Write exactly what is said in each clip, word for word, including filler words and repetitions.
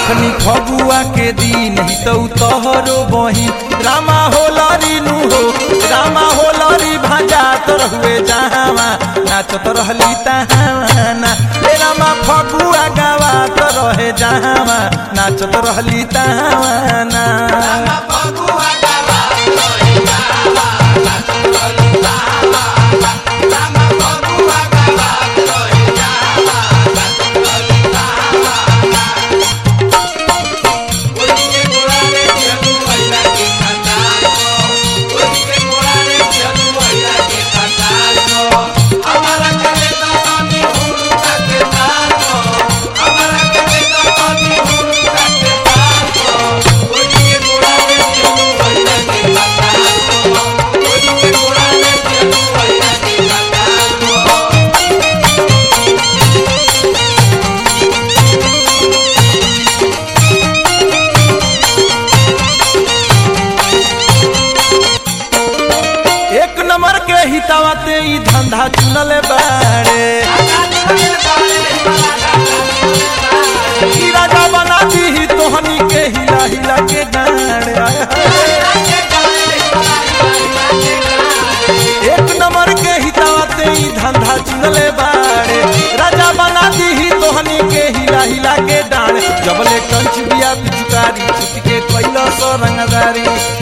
देखनी फगुआ के दिन ही तो तोहरो बहिन रामा होलरी नु हो रामा होलरी भाजा तो रहुए जहावा नाचत रहली तहाना ए रामा फगुआ गावा तो रहे जहावा नाचत रहली तहाना रामा फगुआ गावा रहे जहावा नाचत रहली तहाना रामा फगुआ गावा रहे जहावा नाचत रहली तहाना कोई के गोरा रे जनु महिला के खताल को कोई के गोरा रे जनु महिला के खताल को हमारा कले तो पानी हुरुका के ताल को हमारा कले तो पानी हुरुका के ताल को कोई के गोरा रे जनु महिला के खताल को कोई के गोरा रे जनु महिला के खताल को एक नंबर के हितावते ई धंधा चुनले बाड़े ई राजा बना दी तोहनी के हिला हिला के गाड़े एक नंबर के हितावते ई धंधा चुनले बाड़े राजा बना दी तोहनी के हिला हिला के डाड़े जबले कंच बिया पिचकारी छुट के कैला सो रंगदारी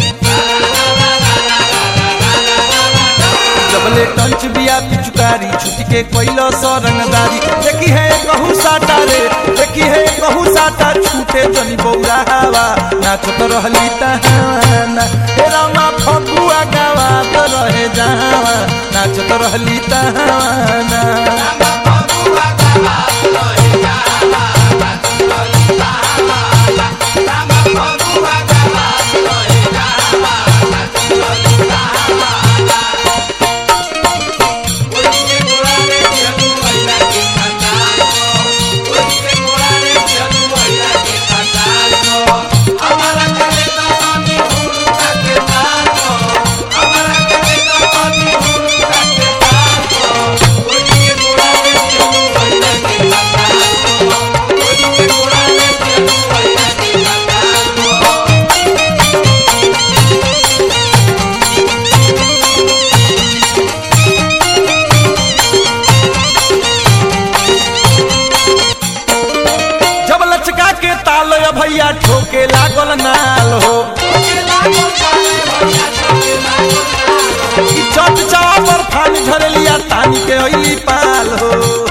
जबले कंच बिया पिचकारी छुट के कैला सो रंगदारी देखी है कहू साटा रे देखी है कहू साटा छूटे जनी बौरा हवा नाचत रहली तहाना हे रामा फगुआ गावा तो रहे जहावा नाचत रहली तहाना रामा फगुआ गावा रहे जहावा नाचत रहली तहाना रामा फगुआ गावा रहे जहावा नाचत रहली तहाना भैया ठोके लागल नाल हो चट चावा पर फानी झरलिया तानी के ओइली पाल हो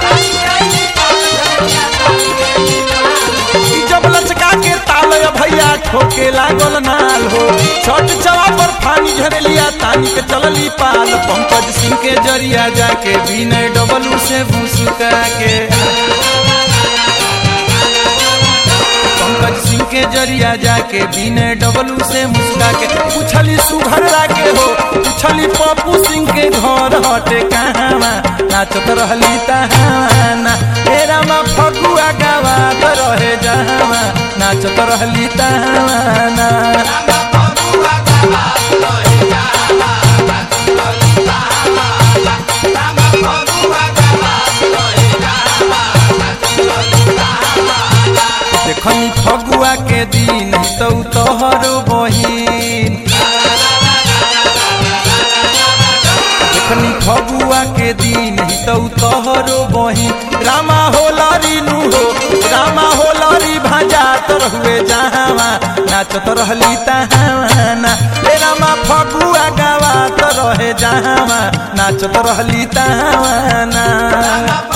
जब लचका के ताल भैया ठोके लागल नाल हो चट चावा पर फानी झरलिया तानी के चलली पाल पंकज सिंह के जरिया जाके विनय डबलू से भूसुका के पंकज सिंह के जरिया जाके विनय डबलू से मुस्का के पूछली सुघरा के हो पूछली पप्पू सिंह के घर हटे कहावा नाचत रहली तहाना हे रामा फगुआ गावा तो रहे जहावा नाचत रहली तहाना रामा फगुआ गावा रहे जहावा नाचत रहली तहाना रामा फगुआ गावा रहे जहावा नाचत रहली तहाना देखनी फगुआ के दिन तो तोहरो बहिन देखनी फगुआ के दिन तो तोहरो बहिन रामा होलरी नु हो रामा होलरी भाजा तो रहुए जहावा नाचत रहली तहाना ए रामा फगुआ गावा तो रहे जहावा नाचत रहली तहाना।